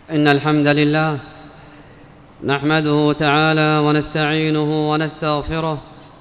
إن الحمد لله نحمده تعالى ونستعينه ونستغفره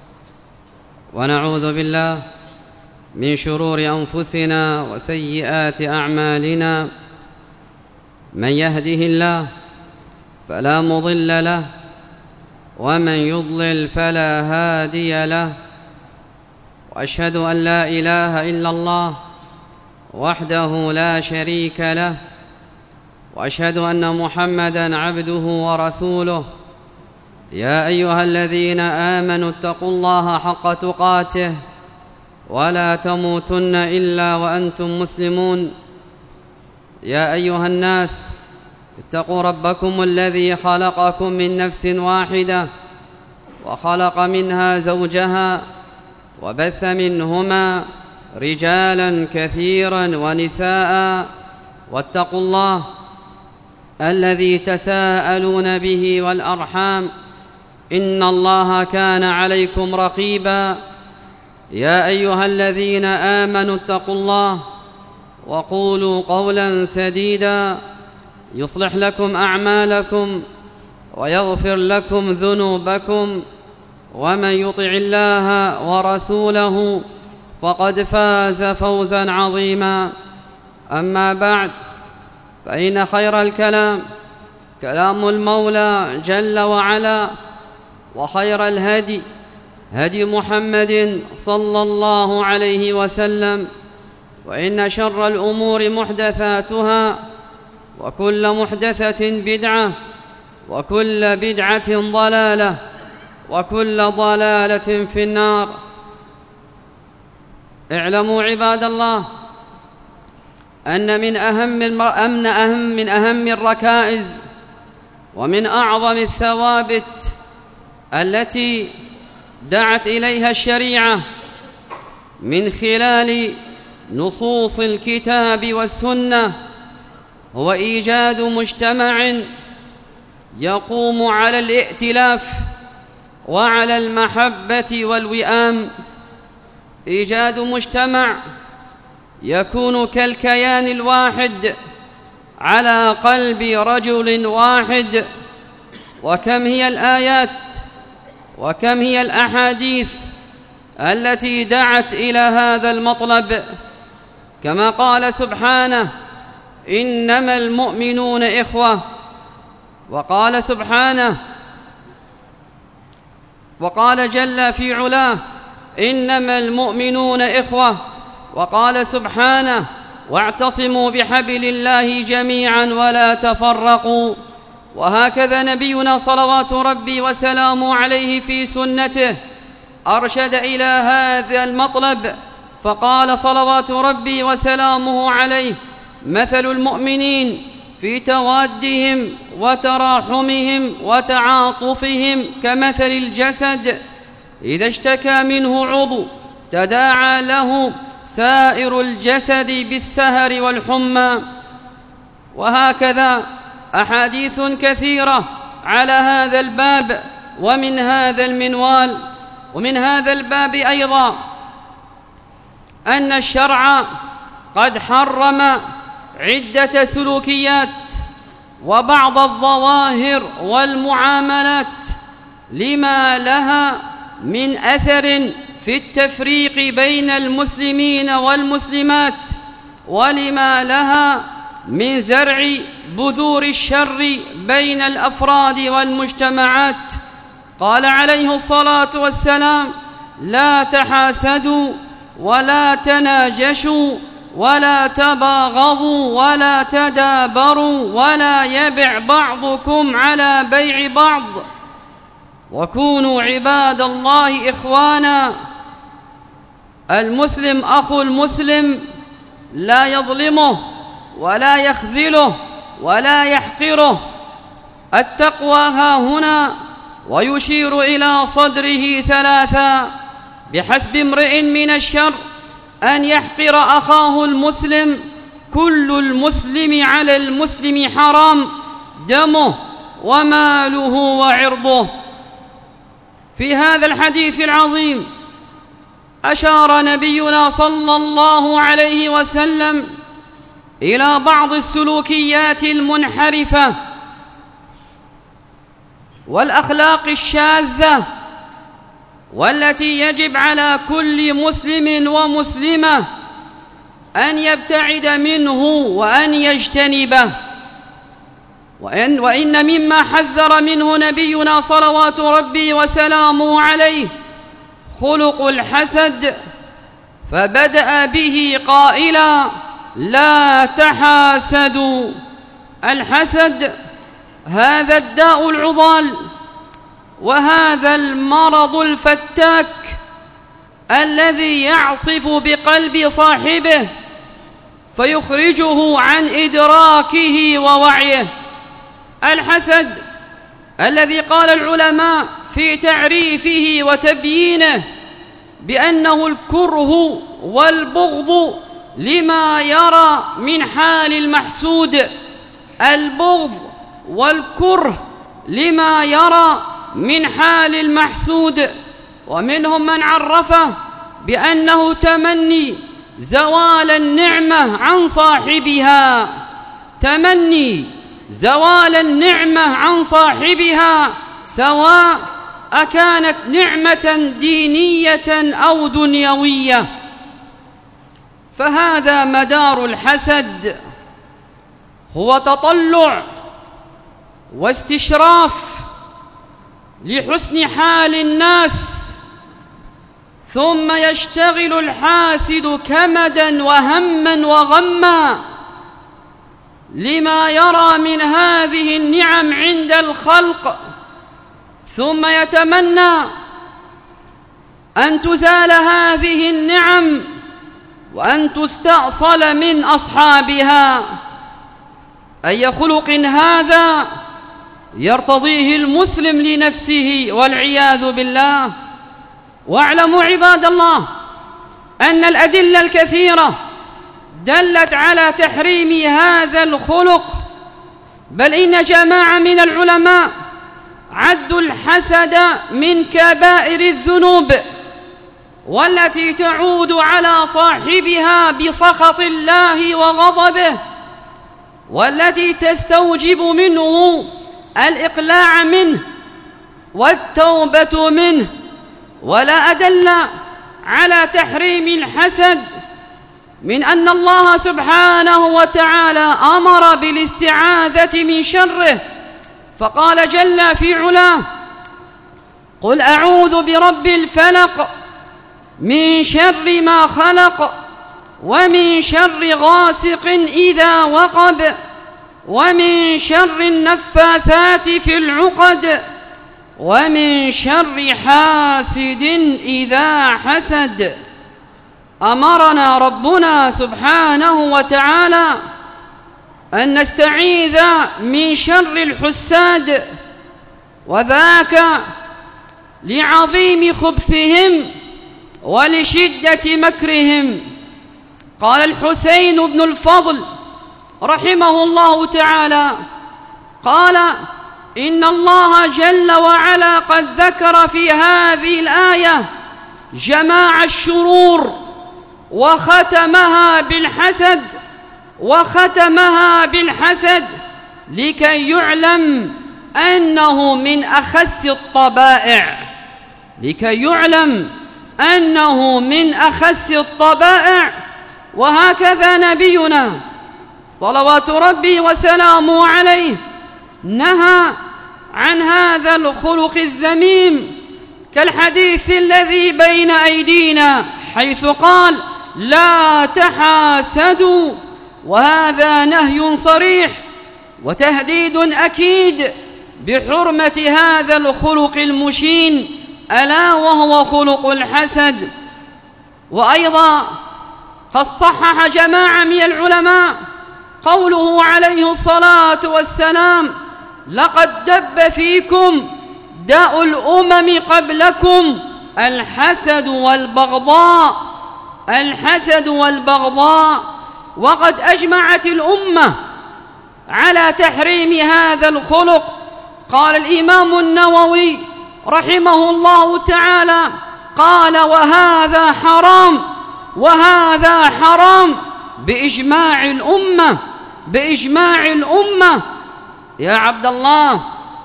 ونعوذ بالله من شرور أنفسنا وسيئات أعمالنا. من يهده الله فلا مضل له ومن يضلل فلا هادي له، وأشهد أن لا إله إلا الله وحده لا شريك له، وأشهد أن محمدًا عبده ورسوله. يا أيها الذين آمنوا اتقوا الله حق تقاته ولا تموتن إلا وأنتم مسلمون. يا أيها الناس اتقوا ربكم الذي خلقكم من نفس واحدة وخلق منها زوجها وبث منهما رجالا كثيرا ونساء، واتقوا الله الذي تساءلون به والأرحام إن الله كان عليكم رقيبا. يا أيها الذين آمنوا اتقوا الله وقولوا قولا سديدا يصلح لكم أعمالكم ويغفر لكم ذنوبكم، ومن يطع الله ورسوله فقد فاز فوزا عظيما. أما بعد، فإن خير الكلام كلام المولى جل وعلا، وخير الهدي هدي محمد صلى الله عليه وسلم، وإن شر الأمور محدثاتها، وكل محدثة بدعة، وكل بدعة ضلالة، وكل ضلالة في النار. اعلموا عباد الله أن من أهم الركائز ومن أعظم الثوابت التي دعت إليها الشريعة من خلال نصوص الكتاب والسنة هو إيجاد مجتمع يقوم على الائتلاف وعلى المحبة والوئام، إيجاد مجتمع يكون كالكيان الواحد على قلب رجل واحد. وكم هي الآيات وكم هي الأحاديث التي دعت إلى هذا المطلب، كما قال سبحانه: إنما المؤمنون إخوة. وقال سبحانه وقال جل في علاه: إنما المؤمنون إخوة. وقال سبحانه: واعتصموا بحبل الله جميعا ولا تفرقوا. وهكذا نبينا صلوات ربي وسلامه عليه في سنته أرشد إلى هذا المطلب، فقال صلوات ربي وسلامه عليه: مثل المؤمنين في توادهم وتراحمهم وتعاطفهم كمثل الجسد إذا اشتكى منه عضو تداعى له سائر الجسد بالسهر والحمى. وهكذا أحاديث كثيرة على هذا الباب ومن هذا المنوال. ومن هذا الباب أيضا أن الشرع قد حرم عدة سلوكيات وبعض الظواهر والمعاملات لما لها من أثر في التفريق بين المسلمين والمسلمات، ولما لها من زرع بذور الشر بين الأفراد والمجتمعات. قال عليه الصلاة والسلام: لا تحاسدوا ولا تناجشوا ولا تباغضوا ولا تدابروا ولا يبع بعضكم على بيع بعض، وكونوا عباد الله إخوانا. المسلم أخو المسلم لا يظلمه ولا يخذله ولا يحقره. التقوى ها هنا، ويشير إلى صدره ثلاثا: بحسب امرئ من الشر أن يحقر أخاه المسلم، كل المسلم على المسلم حرام، دمه وماله وعرضه. في هذا الحديث العظيم أشار نبينا صلى الله عليه وسلم إلى بعض السلوكيات المنحرفة والأخلاق الشاذة، والتي يجب على كل مسلم ومسلمة أن يبتعد منه وأن يجتنبه. وإن مما حذر منه نبينا صلوات ربي وسلامه عليه خلق الحسد، فبدأ به قائلا: لا تحاسدوا. الحسد هذا الداء العضال، وهذا المرض الفتاك الذي يعصف بقلب صاحبه فيخرجه عن إدراكه ووعيه. الحسد الذي قال العلماء في تعريفه وتبيينه بأنه الكره والبغض لما يرى من حال المحسود، البغض والكره لما يرى من حال المحسود. ومنهم من عرفه بأنه تمني زوال النعمة عن صاحبها، تمني زوال النعمة عن صاحبها، سواء أكانت نعمة دينية أو دنيوية. فهذا مدار الحسد، هو تطلع واستشراف لحسن حال الناس، ثم يشتغل الحاسد كمدا وهما وغما لما يرى من هذه النعم عند الخلق، ثم يتمنى أن تزال هذه النعم وأن تستأصل من أصحابها. أي خلق هذا يرتضيه المسلم لنفسه والعياذ بالله. واعلموا عباد الله أن الأدلة الكثيرة دلت على تحريم هذا الخلق، بل إن جماعة من العلماء عدوا الحسد من كبائر الذنوب، والتي تعود على صاحبها بسخط الله وغضبه، والتي تستوجب منه الإقلاع منه والتوبة منه. ولا أدل على تحريم الحسد من أن الله سبحانه وتعالى أمر بالاستعاذة من شره، فقال جل في علاه: قل أعوذ برب الفلق من شر ما خلق ومن شر غاسق إذا وقب ومن شر النفاثات في العقد ومن شر حاسد إذا حسد. أمرنا ربنا سبحانه وتعالى أن نستعيذ من شر الحساد، وذاك لعظيم خبثهم ولشدة مكرهم. قال الحسين بن الفضل رحمه الله تعالى، قال: إن الله جل وعلا قد ذكر في هذه الآية جماع الشرور وختمها بالحسد لكي يعلم أنه من أخس الطبائع. وهكذا نبينا صلوات ربي وسلامه عليه نهى عن هذا الخلق الذميم، كالحديث الذي بين أيدينا حيث قال: لا تحاسدوا، وهذا نهي صريح وتهديد أكيد بحرمة هذا الخلق المشين، ألا وهو خلق الحسد. وأيضا قد صحح جماعة من العلماء قوله عليه الصلاة والسلام: لقد دب فيكم داء الأمم قبلكم الحسد والبغضاء. وقد أجمعت الأمة على تحريم هذا الخلق. قال الإمام النووي رحمه الله تعالى: قال: وهذا حرام بإجماع الأمة. يا عبد الله،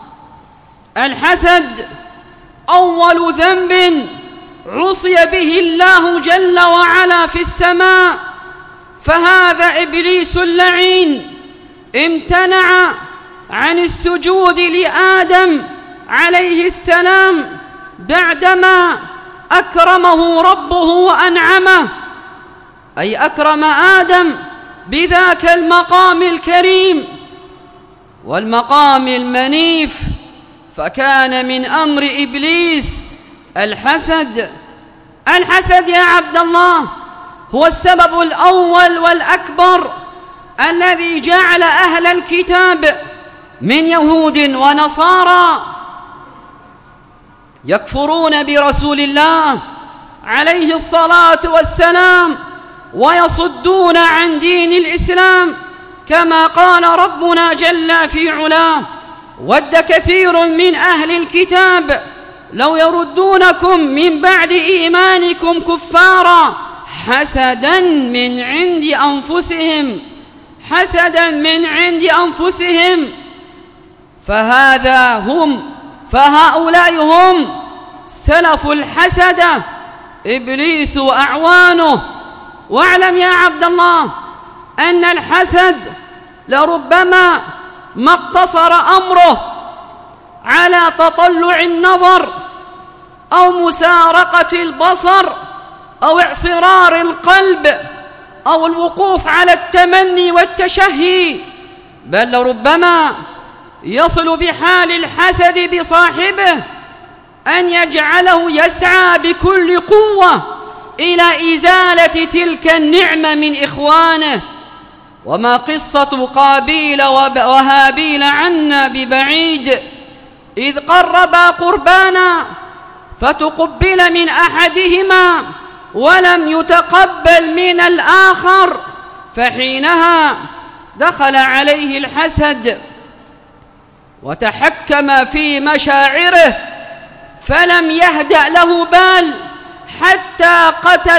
الحسد أول ذنب عصي به الله جل وعلا في السماء، فهذا إبليس اللعين امتنع عن السجود لآدم عليه السلام بعدما أكرمه ربه وأنعمه، أي أكرم آدم بذاك المقام الكريم والمقام المنيف، فكان من أمر إبليس الحسد. الحسد يا عبد الله هو السبب الأول والأكبر الذي جعل أهل الكتاب من يهود ونصارى يكفرون برسول الله عليه الصلاة والسلام ويصدون عن دين الإسلام، كما قال ربنا جل في علاه: ود كثير من أهل الكتاب لو يردونكم من بعد إيمانكم كفارا حسدا من عند أنفسهم فهؤلاء هم سلف الحسدة إبليس وأعوانه. واعلم يا عبد الله أن الحسد لربما ما اقتصر أمره على تطلع النظر أو مسارقة البصر أو اعصرار القلب أو الوقوف على التمني والتشهي، بل لربما يصل بحال الحسد بصاحبه أن يجعله يسعى بكل قوة إلى إزالة تلك النعمة من إخوانه. وما قصة قابيل وهابيل عنا ببعيد، إذ قربا قربانا فتقبل من أحدهما ولم يتقبل من الآخر، فحينها دخل عليه الحسد وتحكم في مشاعره، فلم يهدأ له بال حتى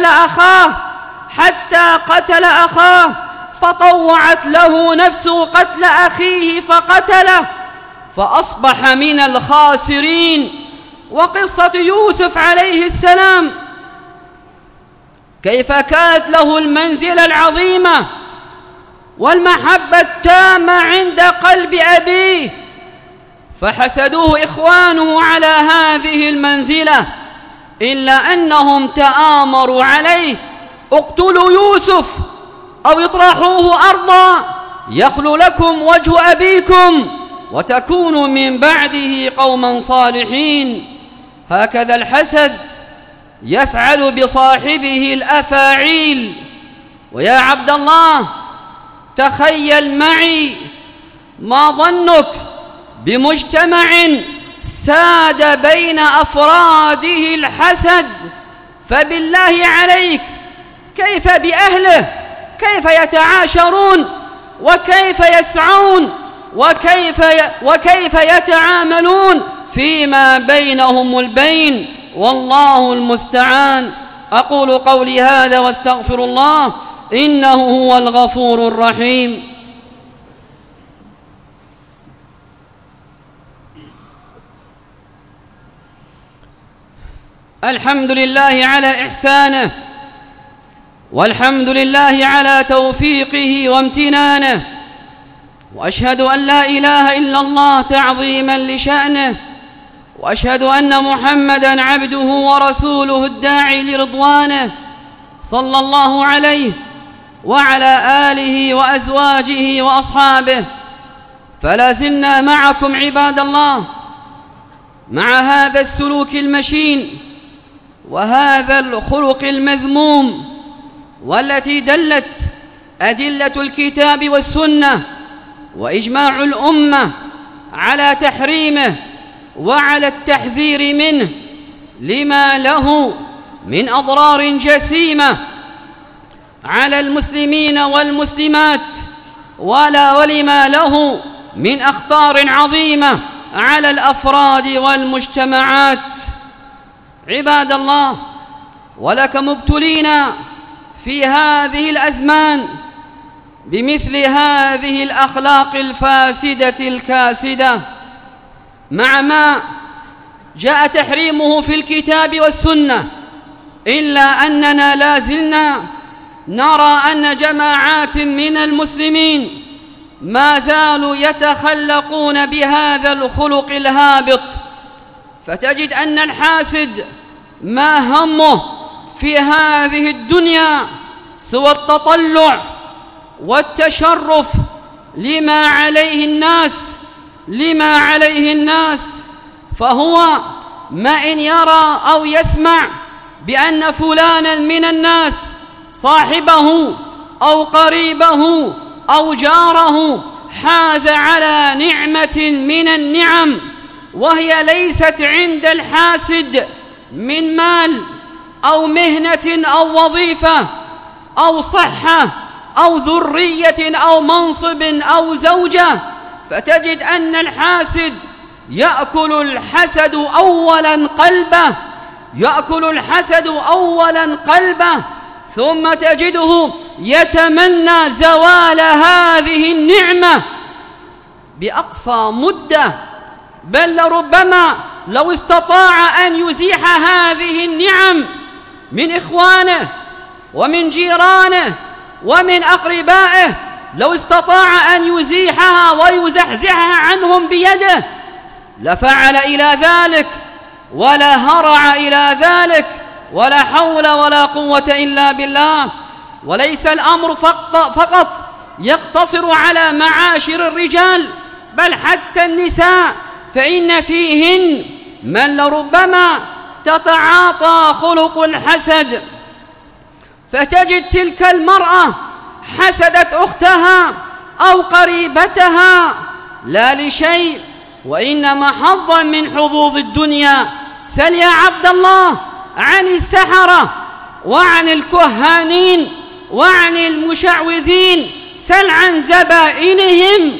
قتل أخاه، فطوعت له نفسه قتل أخيه فقتله، فأصبح من الخاسرين. وقصة يوسف عليه السلام كيف كانت له المنزلة العظيمة والمحبة التامة عند قلب أبيه، فحسدوه إخوانه على هذه المنزلة، إلا أنهم تآمروا عليه: اقتلوا يوسف أو اطرحوه أرضا يخل لكم وجه أبيكم وتكونوا من بعده قوما صالحين. هكذا الحسد يفعل بصاحبه الأفاعيل. ويا عبد الله، تخيل معي ما ظنك بمجتمع ساد بين أفراده الحسد، فبالله عليك كيف بأهله؟ كيف يتعاشرون وكيف يسعون وكيف يتعاملون فيما بينهم البين؟ والله المستعان. أقول قولي هذا واستغفر الله، إنه هو الغفور الرحيم. الحمد لله على إحسانه، والحمد لله على توفيقه وامتنانه، وأشهد أن لا إله إلا الله تعظيما لشأنه، وأشهد أن محمدا عبده ورسوله الداعي لرضوانه، صلى الله عليه وعلى آله وأزواجه وأصحابه. فلا زلنا معكم عباد الله مع هذا السلوك المشين وهذا الخلق المذموم، والتي دلت أدلة الكتاب والسنة وإجماع الأمة على تحريمه وعلى التحذير منه، لما له من أضرار جسيمة على المسلمين والمسلمات، ولما له من أخطار عظيمة على الأفراد والمجتمعات. عباد الله، ولكم ابتلينا في هذه الأزمان بمثل هذه الأخلاق الفاسدة الكاسدة، مع ما جاء تحريمه في الكتاب والسنة، إلا أننا لا زلنا نرى أن جماعات من المسلمين ما زالوا يتخلقون بهذا الخلق الهابط. فتجد أن الحاسد ما همه في هذه الدنيا سوى التطلع والتشرف لما عليه الناس، فهو ما إن يرى أو يسمع بأن فلانا من الناس صاحبه أو قريبه أو جاره حاز على نعمة من النعم وهي ليست عند الحاسد من مال أو مهنة أو وظيفة أو صحة أو ذرية أو منصب أو زوجة، فتجد أن الحاسد يأكل الحسد أولا قلبه ثم تجده يتمنى زوال هذه النعمة بأقصى مدة، بل لربما لو استطاع أن يزيح هذه النعم من إخوانه ومن جيرانه ومن أقربائه، لو استطاع أن يزيحها ويزحزحها عنهم بيده لفعل إلى ذلك ولا هرع إلى ذلك، ولا حول ولا قوة إلا بالله. وليس الأمر فقط يقتصر على معاشر الرجال، بل حتى النساء، فإن فيهن من لربما تتعاطى خلق الحسد، فتجد تلك المرأة حسدت أختها أو قريبتها لا لشيء وإنما حظا من حظوظ الدنيا. سل يا عبد الله عن السحرة وعن الكهانين وعن المشعوذين، سل عن زبائنهم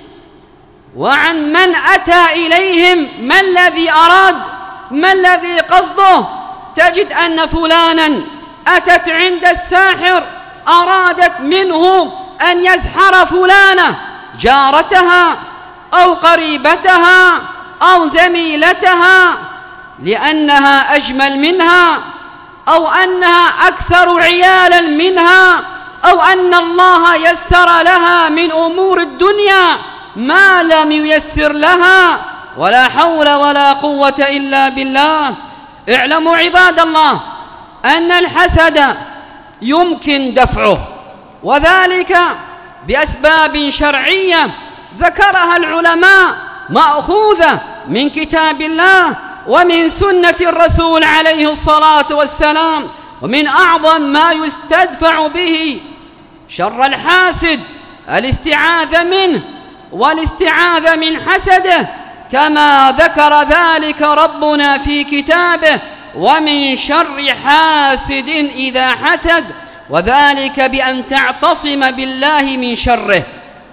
وعن من أتى إليهم، ما الذي أراد، ما الذي قصده. تجد أن فلانا أتت عند الساحر أرادت منه أن يسحر فلانة جارتها أو قريبتها أو زميلتها لأنها أجمل منها أو أنها أكثر عيالا منها أو أن الله يسر لها من أمور الدنيا ما لم ييسر لها، ولا حول ولا قوة إلا بالله. اعلموا عباد الله أن الحسد يمكن دفعه، وذلك بأسباب شرعية ذكرها العلماء مأخوذة من كتاب الله ومن سنة الرسول عليه الصلاة والسلام. ومن أعظم ما يستدفع به شر الحاسد الاستعاذة منه والاستعاذة من حسده، كما ذكر ذلك ربنا في كتابه: ومن شر حاسد إذا حسد، وذلك بأن تعتصم بالله من شره.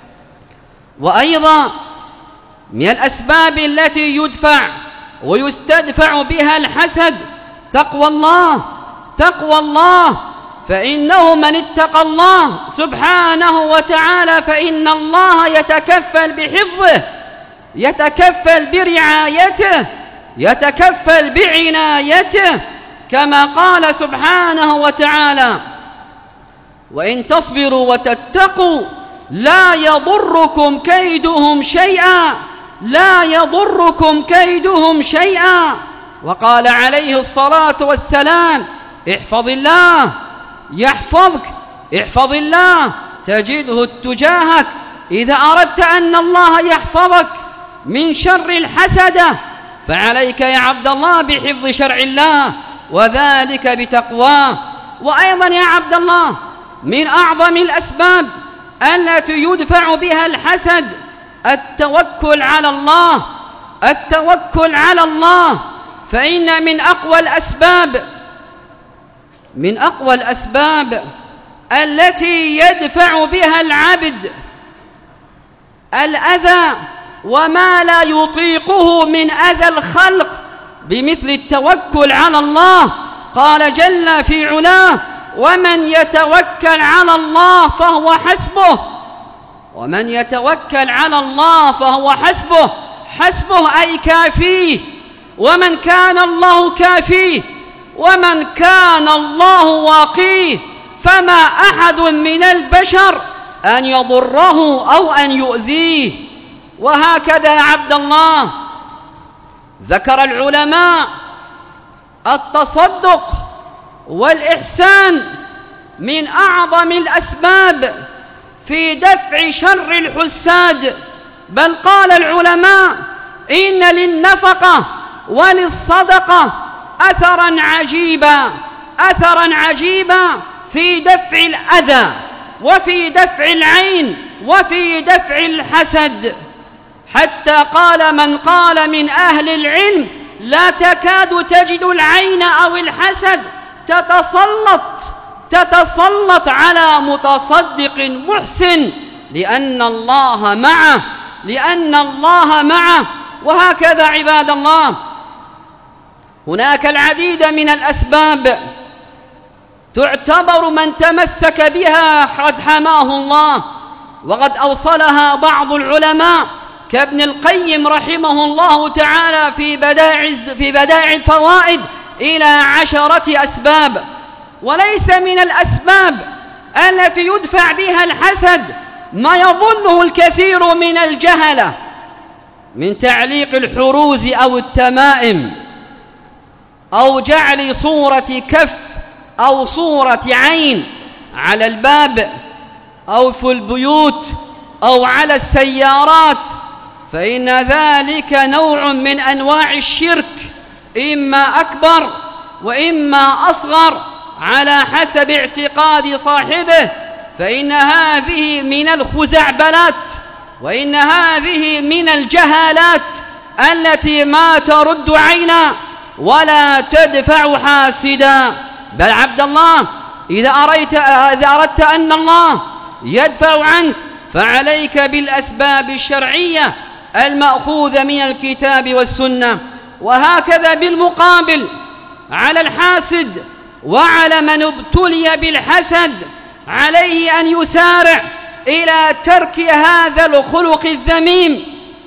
وأيضا من الأسباب التي يدفع ويستدفع بها الحسد تقوى الله، فإنه من اتقى الله سبحانه وتعالى فإن الله يتكفل بحفظه، يتكفل برعايته، يتكفل بعنايته، كما قال سبحانه وتعالى: وإن تصبروا وتتقوا لا يضركم كيدهم شيئا. وقال عليه الصلاة والسلام: احفظ الله يحفظك، احفظ الله تجده تجاهك. إذا أردت أن الله يحفظك من شر الحسدة فعليك يا عبد الله بحفظ شرع الله، وذلك بتقواه. وأيضا يا عبد الله من أعظم الأسباب التي يدفع بها الحسد التوكل على الله، فإن من أقوى الأسباب التي يدفع بها العبد الأذى وما لا يطيقه من أذى الخلق بمثل التوكل على الله. قال جل في علاه: ومن يتوكل على الله فهو حسبه. ومن يتوكل على الله فهو حسبه، حسبه أي كافيه. ومن كان الله كافيه، ومن كان الله واقيه، فما أحد من البشر أن يضره أو أن يؤذيه. وهكذا يا عبد الله ذكر العلماء التصدق والإحسان من أعظم الأسباب في دفع شر الحساد. بل قال العلماء إن للنفقة وللصدقة أثرا عجيبا في دفع الأذى وفي دفع العين وفي دفع الحسد، حتى قال من قال من أهل العلم لا تكاد تجد العين أو الحسد تتسلط على متصدق محسن، لأن الله معه. وهكذا عباد الله هناك العديد من الأسباب تعتبر من تمسك بها قد حماه الله، وقد أوصلها بعض العلماء كابن القيم رحمه الله تعالى في بدائع الفوائد إلى 10 أسباب. وليس من الأسباب التي يدفع بها الحسد ما يظنه الكثير من الجهلة من تعليق الحروز أو التمائم، أو جعل صورة كف أو صورة عين على الباب أو في البيوت أو على السيارات، فإن ذلك نوع من أنواع الشرك، إما أكبر وإما أصغر على حسب اعتقاد صاحبه. فإن هذه من الخزعبلات، وإن هذه من الجهالات التي ما ترد عينا ولا تدفع حاسدا. بل عبد الله إذا أردت أن الله يدفع عنك فعليك بالأسباب الشرعية المأخوذة من الكتاب والسنة. وهكذا بالمقابل على الحاسد وعلى من ابتلي بالحسد عليه أن يسارع إلى ترك هذا الخلق الذميم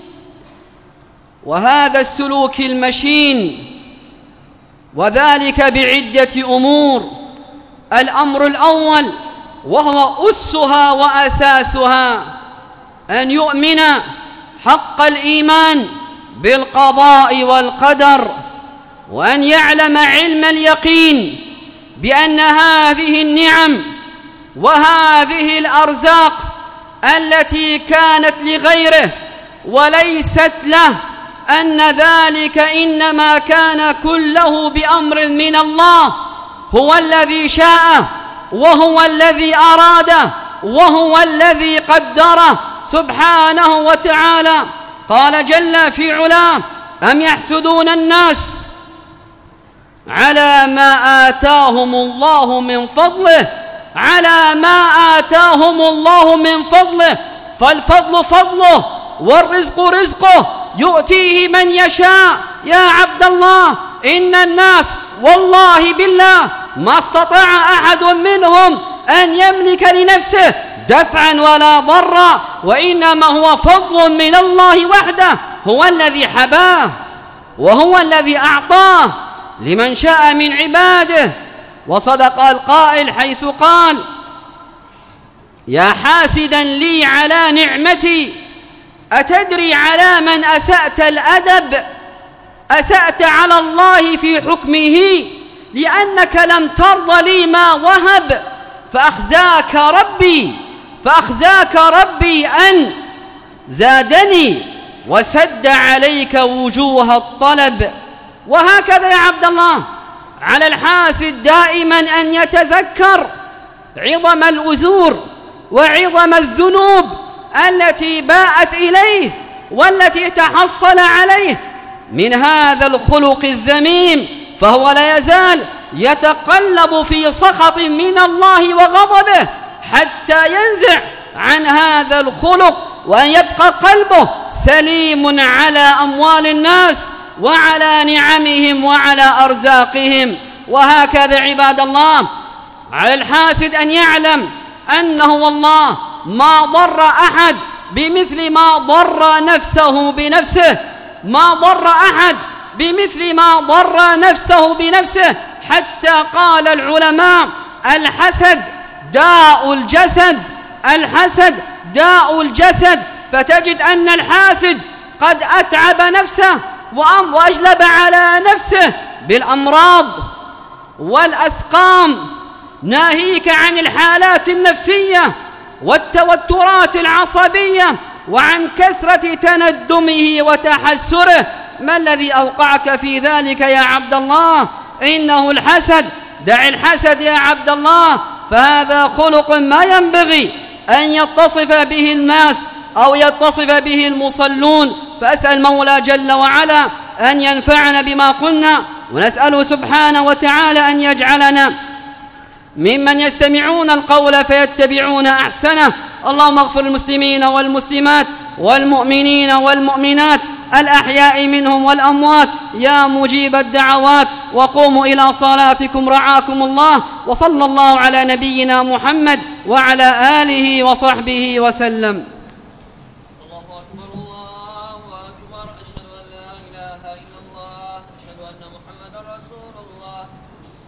وهذا السلوك المشين، وذلك بعدة أمور. الأمر الأول وهو أسها وأساسها أن يؤمن حق الإيمان بالقضاء والقدر، وأن يعلم علم اليقين بأن هذه النعم وهذه الأرزاق التي كانت لغيره وليست له، أن ذلك إنما كان كله بأمر من الله، هو الذي شاء وهو الذي أراده وهو الذي قدره سبحانه وتعالى. قال جل في علاه: أم يحسدون الناس على ما آتاهم الله من فضله، على ما آتاهم الله من فضله، فالفضل فضله والرزق رزقه يؤتيه من يشاء. يا عبد الله إن الناس والله بالله ما استطاع أحد منهم أن يملك لنفسه دفعا ولا ضرا، وإنما هو فضل من الله وحده، هو الذي حباه وهو الذي أعطاه لمن شاء من عباده. وصدق القائل حيث قال: يا حاسدا لي على نعمتي أتدري على من أسأت الأدب؟ أسأت على الله في حكمه لأنك لم ترض لي ما وهب، فأخزاك ربي أن زادني وسد عليك وجوه الطلب. وهكذا يا عبد الله على الحاسد دائما أن يتذكر عظم الأزور وعظم الذنوب التي باءت إليه والتي تحصل عليه من هذا الخلق الذميم، فهو لا يزال يتقلب في سخط من الله وغضبه حتى ينزع عن هذا الخلق، وأن يبقى قلبه سليم على أموال الناس وعلى نعمهم وعلى أرزاقهم. وهكذا عباد الله على الحاسد أن يعلم أنه والله ما ضر أحد بمثل ما ضر نفسه بنفسه، ما ضر أحد بمثل ما ضر نفسه بنفسه، حتى قال العلماء الحسد داء الجسد، الحسد داء الجسد. فتجد أن الحاسد قد أتعب نفسه وأجلب على نفسه بالأمراض والأسقام، ناهيك عن الحالات النفسية والتوترات العصبية وعن كثرة تندمه وتحسره. ما الذي أوقعك في ذلك يا عبد الله؟ إنه الحسد. دع الحسد يا عبد الله، فهذا خلق ما ينبغي أن يتصف به الناس أو يتصف به المصلون. فأسأل مولى جل وعلا أن ينفعنا بما قلنا، ونسأله سبحانه وتعالى أن يجعلنا ممن يستمعون القول فيتبعون أحسنه. اللهم اغفر المسلمين والمسلمات والمؤمنين والمؤمنات الأحياء منهم والأموات يا مجيب الدعوات. وقوموا إلى صلاتكم رعاكم الله، وصلى الله على نبينا محمد وعلى آله وصحبه وسلم. الله أكبر الله أكبر، أشهد أن لا إله إلا الله، أشهد أن محمدا رسول الله.